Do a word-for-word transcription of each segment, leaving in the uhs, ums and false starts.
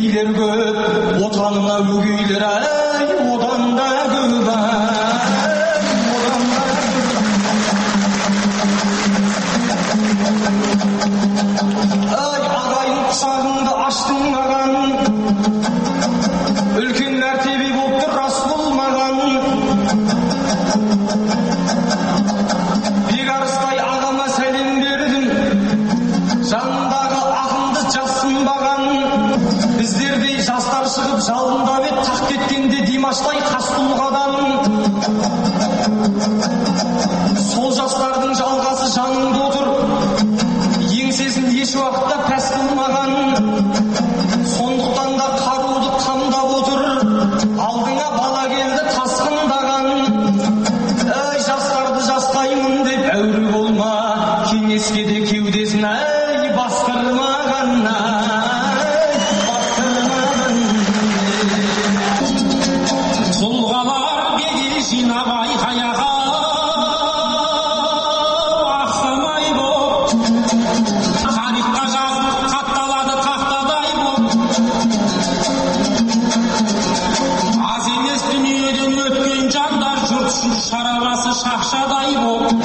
кедейлер көп, отанына өгейлер ай, одан да көп ай, одан да көп. Ай, ағайын құшағыңды аштың маған, үлкен мәртебе болып тұр рас болмаған. Бекарыстай ағама сәлем бердім, жанындағы ақынды жасынбаған. Біздердей жастар шығып жалындап ет, тақ кеткенде Димаштай қас тұлғадан. Сол жастардың жалғасы жаныңда отыр, еңсесін еш уақытта пәс қылмаған. Сондықтан да қаруды қамдап отыр, алдыңа бала келді тасқындаған. Ай, жастарды жастаймын деп әуре болма, кеңеске де кеудесін ай бастырмаған, ай бастырмаған. Тұлғалар бедел жинап айқаяға, ақсамай боп тарихқа жазылып қатталады тақтадай боп. Аз емес дүниеден өткен жандар, жұрт шарабасы шақшадай боп.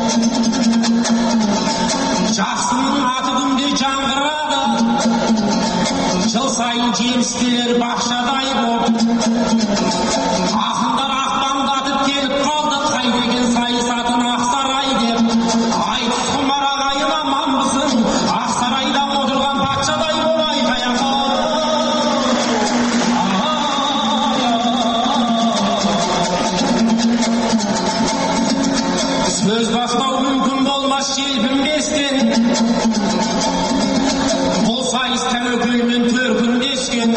Жақсының аты күнде жаңғырады, жыл сайын жемістер бақшадай боп. Ақындар ақтаңдатып келіп қалды, қай деген сайысатын Ақсарай деп. Айтыс құмар ағайын аманбысың, Ақсарайда отырған патшадай бол айқаяға. Сөз бастау мүмкін болмас желпінбестен, бұл сайыс тәуекелмен төркіндескен.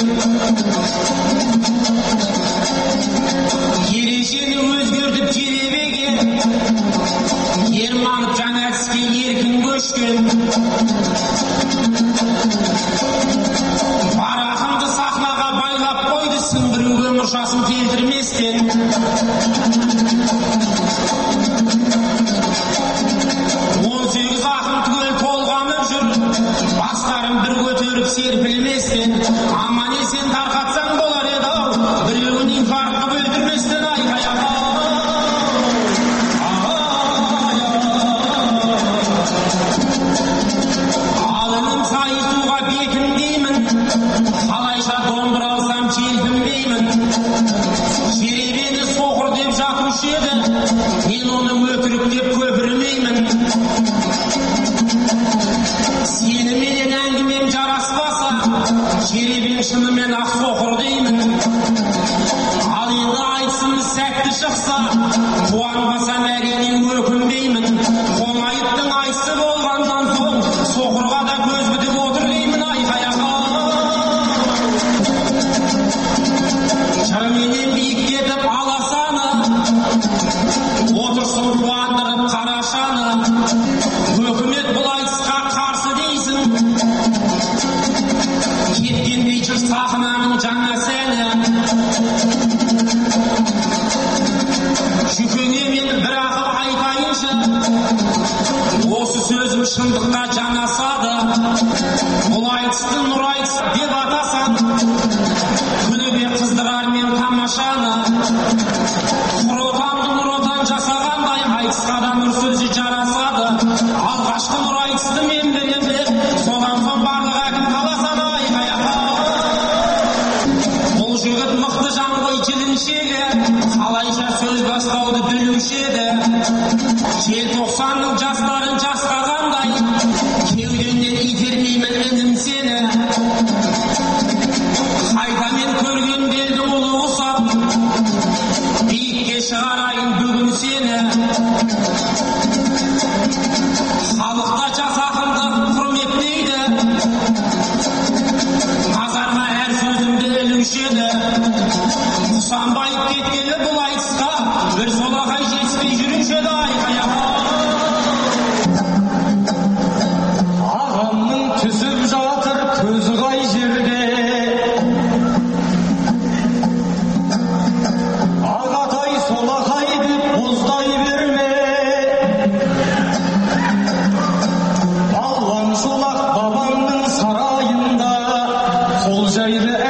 Ережені өзгертіп жеребеге, ерманып жаңа әдіске еркін көшкен. Бар ақынды сахнаға байлап қойды, сындыруге мұршасын келтірместен. Он сегіз ақын түгел толғанып жүр, бастарын бір көтеріп серпілместен. Аман есен тарқатсаң болар еді ау, біреуін инфаркт қып өлтірместен айқаяға. Ал інім сайысуға бекінбеймін, қалайша домбыра алсам желпінбеймін. Жеребені соқыр деп жатушы еді, мен оны өтірік деп көпірмеймін. Сені менен әңгімем жараспаса, жеребен шынымен ақ соқыр деймін. Ал енді айтысымыз сәтті шықса, қуанбасам әрине өкінбеймін. Қоңайыптың айтысы болғаннан соң, соқырға да көз бітіп отыр деймін айқаяға. Жырменен биіктетіп аласаны, отырсын қуандырып қарашаны. Өкімет бұл айтысқа қарсы дейсің, кеткендей жүр сахнаның жаңа сәні. Жүкеңе мен бір ақыл айтайыншы, осы сөзім шындыққа жанасады. Бұл айтысты нұр айтыс деп атасан, күніге қыздырар мен тамашаны. Құр отанды нұр отан жасағандай, айтысқа да нұр сөзі жарасады. Алғашқы нұр айтысты мен берем деп, содан соң барлық әкім қаласады айқаяға. Бұл жігіт мықты жан ғой келіншегі, қалайша сөз бастауды білуші еді. Желтоқсанның жастарын жасқағандай, кеудемнен итермеймін інім сені. Қайта мен көрген белді ұлы ұсап, биікке шығарайын бүгін сені. Халықта жас ақынды құрметтейді, назарға әр сөзімді ілуші еді. Құсанбайып кеткелі бұл айтысқа, бір солақай жетіспей жүруші еді айқаяға. Ағамның түсіп жатыр көзі қай жерде, ағатай солақай деп боздай берме. Балуан шолақ бабамның сарайында, қол жайды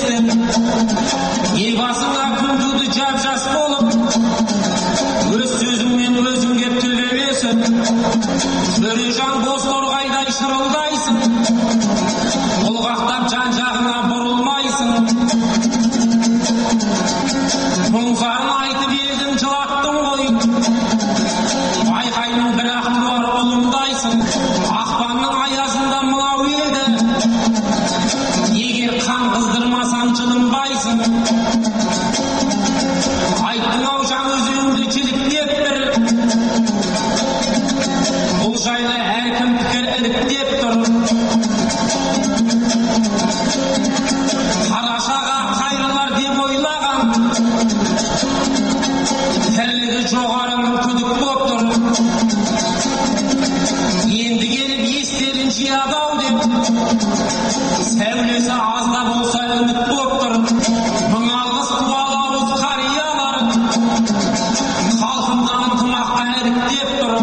естіп, ел басыңа күн туды жап-жас болып, өз сөзіңмен өзің кеп тілдемесіп, Төрежан Бозторғайдай шырылдайсың, бұлғақтап жан-жағыңа бұрылмайсың. Мұңзарын айтып елдің жылаттың ғой, байқаймын бірақ туар ұлымдайсың. Ақпанның аязында мынау елді, егер қан қыздырмасаң жылынбайсың. Айттың-ау Жаңаөзенді жіліктеп бір, бұл жайлы әркім пікір іріктеп тұр. Қарашаға қайрылар деп ойлаған, тірлігі жоғары мүмкіндік боп тұр. Енді келіп естерін жияды-ау деп, сәулесі аз да болса үміт боп тұр. Мың алғыс туалы ауыз қариялар, халқымды ынтымаққа іріктеп тұр.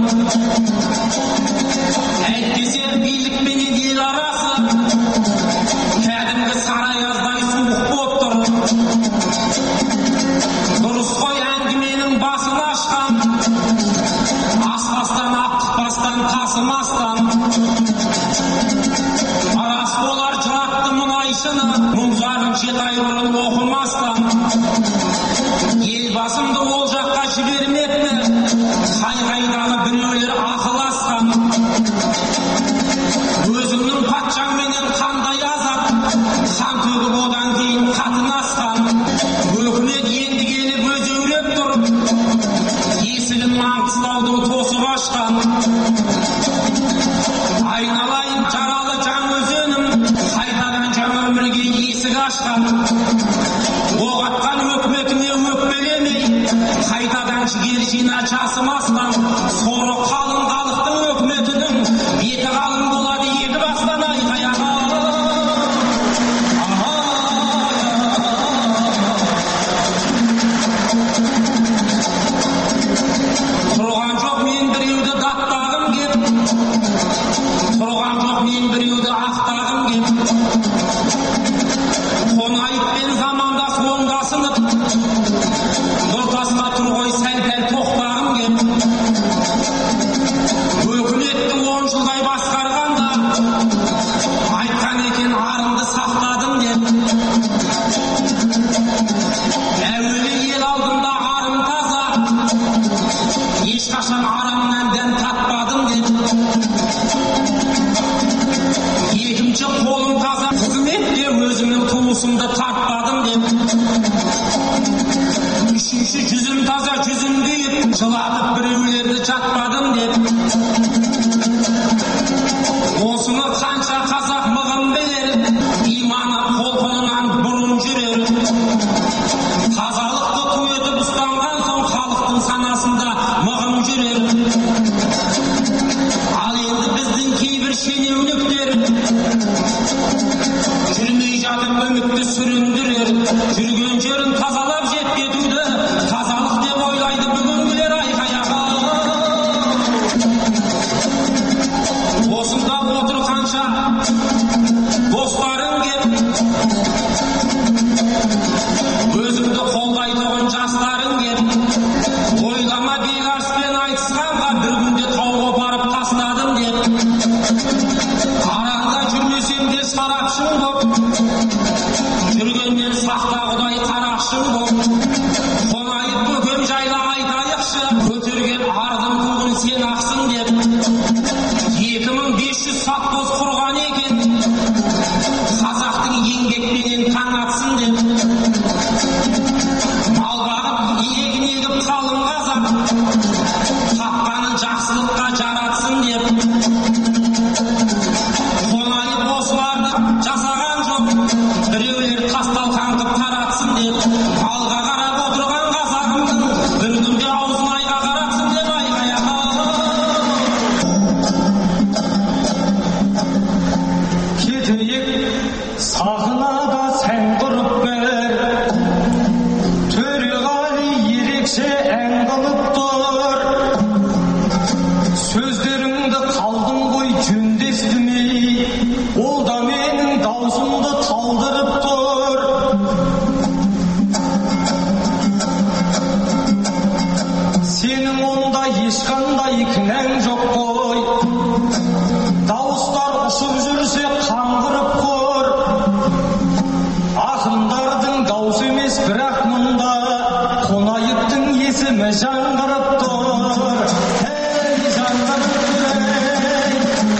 Әйтпесе билікпенен ел арасы кәдімгі сарыаяздай суық боп тұр. Дұрыс қой әңгіменің басын ашқан, аспастан ақтықпастан тасымастан. Арас болар жылатты мұнайшыны, мұңзарын жеті ай бұрын оқымастан. Елбасымды ол жаққа жібермек ме, қай-қайдағы біреулер ақыласқан. Өзіңнің патшаңменен қандай азап, қан төгіп одан кейін қатынасқан. Өкімет енді келіп өзеуреп тұр, есігін Маңғыстаудың тосып ашқан. Айналайын жаралы Жаңаөзенім, қайтадан жаңа өмірге есік ашқан. Оқ атқан өкіметіне өкпелемей, қайтадан жігер жина жасымастан. Соры қалың халықтың өкіметінің беті қалың болады екі бастан айқаяға. Тұрған жоқ мен біреуді даттағым кеп, тұрған жоқ мен біреуді ақтағым кеп. Қоңайыппен замандас оңдасынып, нұртасына тұр ғой сәл-пәл тоқтағым кеп. Өкіметті он жылдай басқарғанда, айтқан екен арымды сақтадым деп. Әуелі ел алдында арым таза, ешқашан арамнан дәм татпадым деп. Екінші қолым таза, қызметте өзімнің туысымды тартпадым деп. Үшінші жүзім таза, жүзім күйіп, жылатып біреулерді жатпадым деп. Осыны қанша қазақ мығым білер, иманы қолқынынан бұрын жүрер. Тазалықты ту етіп ұстанған соң халықтың санасында мығым жүрер. Ал енді біздің кейбір шенеуніктер жүрмей жатып үмітті сүріндірер. Жүрген жерін тазалап жеткетуді тазалық деп ойлайды бүгінгілер айқаяға. Осында отыр қанша достарың кеп, өзіңді қолдайтұғын жастарың кеп. Ойлама бекарыспен айтысқанға бір күнде тау қопарып тастадым деп. Араңда жүрмесем де сарапшың боп, жүргеннен сақта құдай қарақшың боп. бірақ мұнда қонайыптың есімі жаңғырып тұр. Ей жаңғырып тұр, ей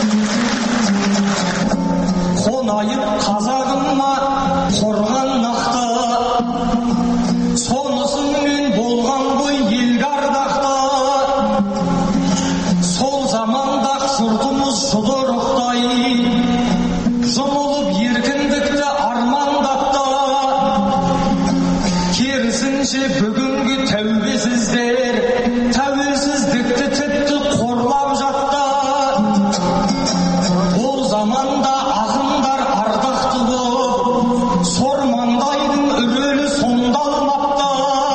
қонайып қазағыма қорған нақты, сонысымен болған ғой елге ардақты. Сол заманда жұртымыз жұдырықтай жұмылып еркіндікті армандатты. Керісінше бүгінгі тәубесіздер тәуелсіздікті тіпті қорлап жатты. Ол заманда ақындар ардақты боп, сормаңдайдың үрелі сомдалмапты.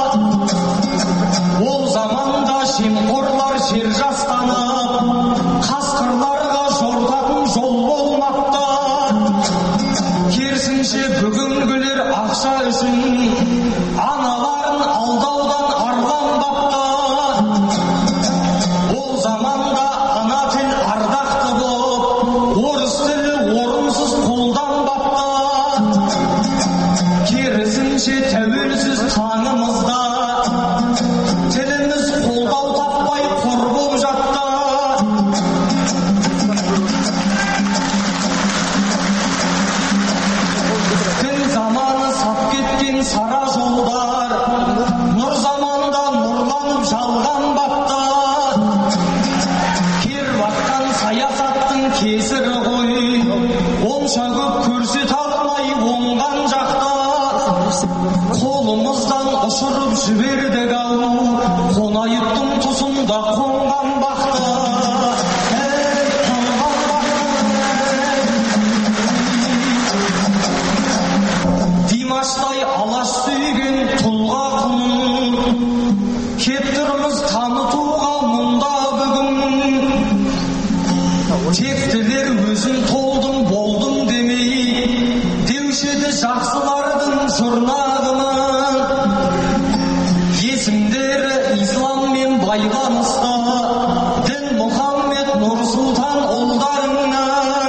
Ол заманда жемқорлар жер жастанып, қасқырларға жортатын жол болмапты. Керісінше бүгінгілер ақша үшін аналарын алдаудан арланбапты. Ол заманда ана тіл ардақты боп, орыс тілі орынсыз қолданбапты. Керісінше тәуелсіз таңымызда тіліміз қолдау таппай қор болып жатты. Дін заманы сап кеткен сара жолдар нұр заманда нұрланып жалғанбапты. Кер баққан саясаттың кесірі ғой, онша көп көрсете алмай оңған жақты. Қолымыздан ұшырып жібердік-ау қонайыптың тұсында қонған бақты. Ей қонған бақты, Димаштай алаш сүйген тұлға құнын кеп тұрмыз танытуға мұнда бүгін. Тектілер өзін толдым болдым демей деушеді жақсылардың жұрнағымын. Есімдері исламмен байланысты дін Мұхаммед Нұрсұлтан ұлдарынан.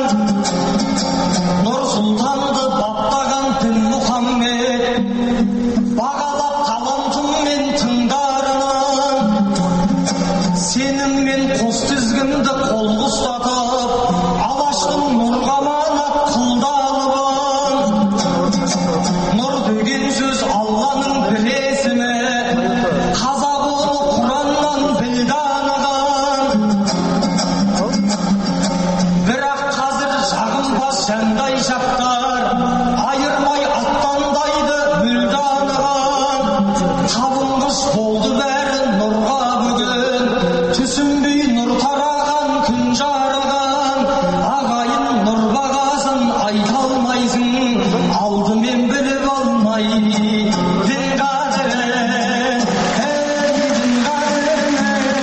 Нұрсұлтанды баптаған дін Мұхаммед бағалап талантыммен тыңдарынан. Сеніммен қос тізгінді қолға ұстатып алаштың нұрға аманат қылдалыбын. Нұр деген сөз Алланың бір есімі, қазақ оны Құраннан білді анығын. Бірақ қазір жағымпаз жандай жақтар айырмай аттандайды мүлде анығын. Табынғыш болды бәрі нұрға бүгін, түсінбей нұр тараған күн жарыған. Ағайын нұр бағасын айта алмайсың, алдымен біліп алмай дін қадірін. Ей дін қадірін,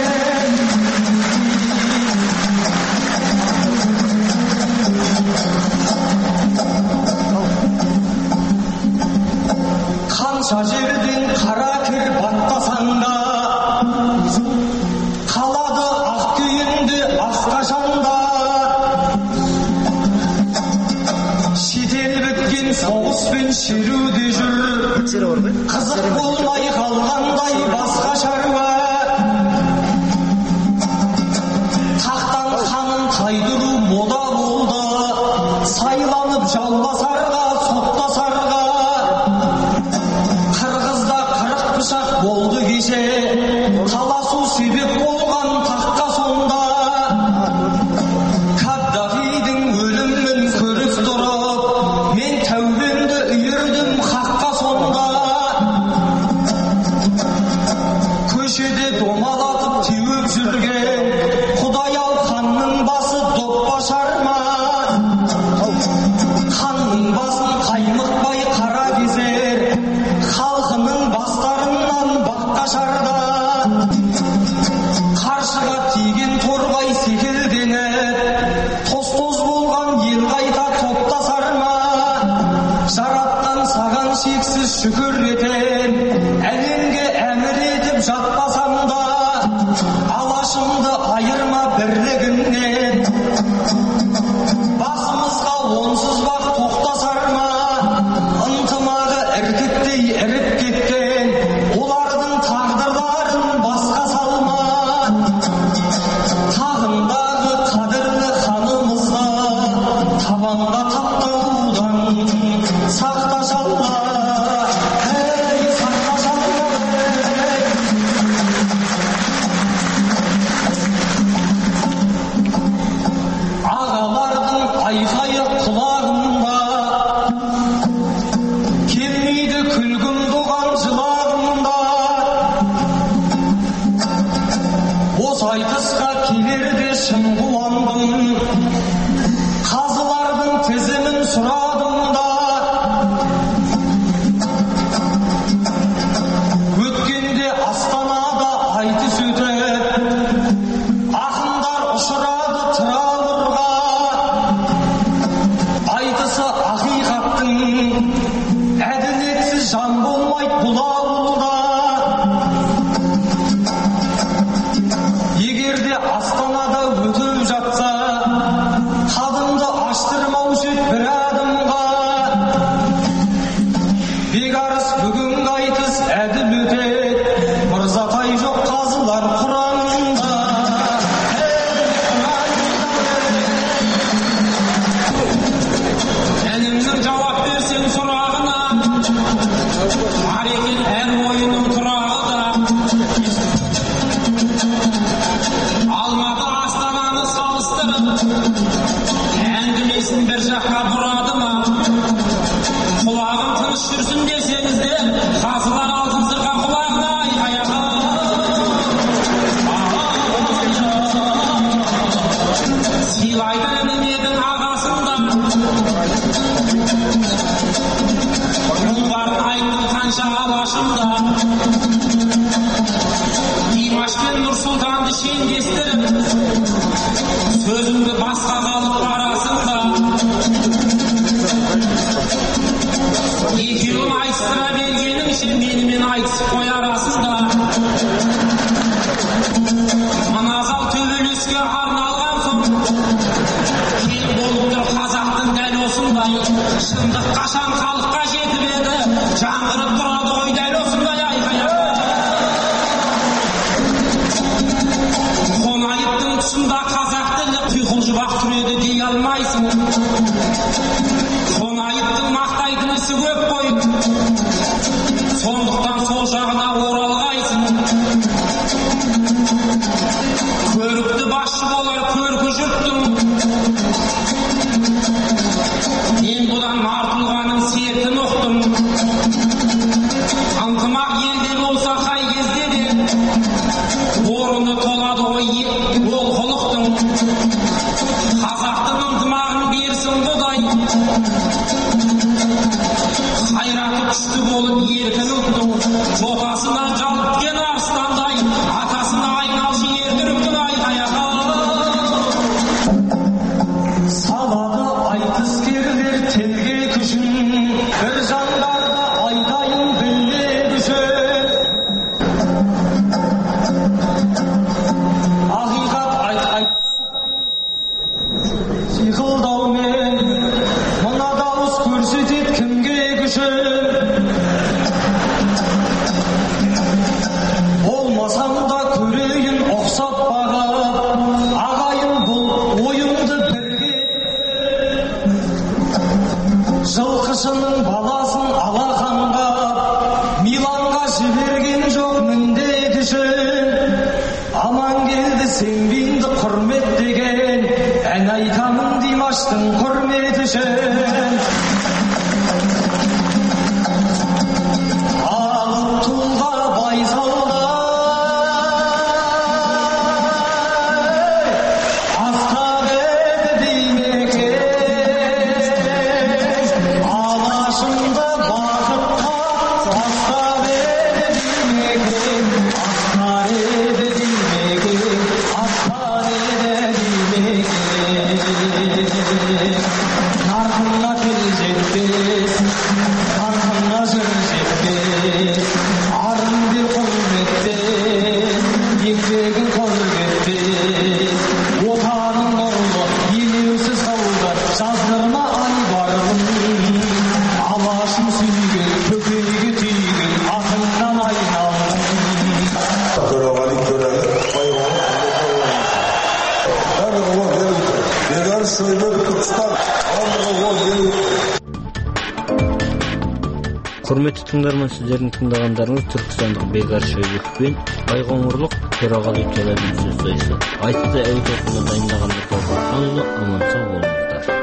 қанша жерден қара кір баттасаң да қалады ақ күйінде аққашанда. Шетел біткен соғыспен шеруде жүр, қызық болмай қалғандай басқа шаруа. Тақтан ханын тайдыру мода болды, сайланып жауласарға соттасарға. Қырғызда қырық пышақ болды кеше, таласу себеп болған таққа сонда. Каддафидің өлімін көріп тұрып, мен тәубемді үйірдім хаққа сонда. Көшеде домалатып теуіп жүрген Құдай-ау ханның басы допқа шарма. Ханның басын қаймықпай қара кезер, халқының бастарынан баққа шарда. Қаршыға тиген торғай секілденіп, тоз-тоз болған ел қайта топтасар ма? Жаратқан саған шексіз шүкір етем, әлемге әмір етіп жатпасам да, алашымды айырма бірлігінен. Басымызға онсыз бақ тоқтасар ма? Ынтымағы іркіттей іріп кетті. қашан болмайды бұл ауылда. Егерде Астанада өтіп жатса, қадымды аштырмаушы еді бір адымға. Бекарыс бүгінгі айтыс әділ өтеді, мырзатай жоқ қазылар құрамында. Әнімнің жауап берсең сұрағына, бар екен әр ойының тұрағы да. Алматы Астананы салыстырып, әңгімесін бір жаққа бұрады ма? Құлағым тыныш жүрсін десеңіздер, қазылар алтын сырға құлағына айқаяға. Сыйлайды інімедің ағасында, мұңбарын айттым қанша алашымда. Димаш пен Нұрсұлтанды шендестіріп, сөзімді басқа қалып арасында. Екеуін айтыстыра бергеніңше менімен айтысып қой арасында. Мына зал төбелеске арналған соң, кең болып тұр қазақтың дәл осындай. Шындық қашан халыққа жетіп еді, жаңғырып тұрады ғой дәл осындай айқайып. Қонайыптың тұсында қазақ тілі құйқылжыбақ тұр еді дей алмайсың. Қонайыптың мақтайтын ісі көп қой, сондықтан сол жағына оралғайсың. Көрікті басшы болар көркі жұрттың, мен бұдан артылғаның сертін ұқтым. Ынтымақ елде болса қай кезде де, орны толады ғой олқылықтың. Қазақтың ынтымағын берсін Құдай, қайраты күшті болып еркін ұлттың. Жотасына жалпкен арыстандай, атасына айналшы ертіріктің айқаяға. Салады айтыскерлер телге күшін, бір жандарға айтайын біле күшін. Ақиқат айт айт сиқылдаумен, мына дауыс көрсетеді кімге күшін. Болмасам да көрейін ұқсап бағып, ағайын бұл ойыңды бірге. Жылқышының баласын алақанға, Миланға жіберген жоқ міндет үшін. Аман келді сенбейді құрмет деген, ән айтамын Димаштың құрмет үшін. Алып тұлға байсалдай, астап еді деймекен. Алашымды бақытқа астап еді деймекен. Астар еді деймекен, астар еді деймекен. Нарқына тіл жетпес, нарқына жыр жетпес. Арын бер құрметтес, еңбегін құрметтес. Отаның нұрлы, елеусіз қалды, жаздырма айбарым. Алашым сүйген, көкейге түйген, атыңнан айналдым. Төреғали Төрәлі, Байғұлы, барлығы ол беріп тұр. Бекарыс Шойбек, Түркістан, барлығы ол беріп тұр. Құрметті тыңдарман, сіздердің тыңдағандарыңыз түркістандық Бекарыс Шойбек пен байқоңырлық Төреғали Төрәлінің сөз сайысы. Айтысты әуе толқынында дайындаған Мұхтар Бақанұлы, аман сау болыңыздар.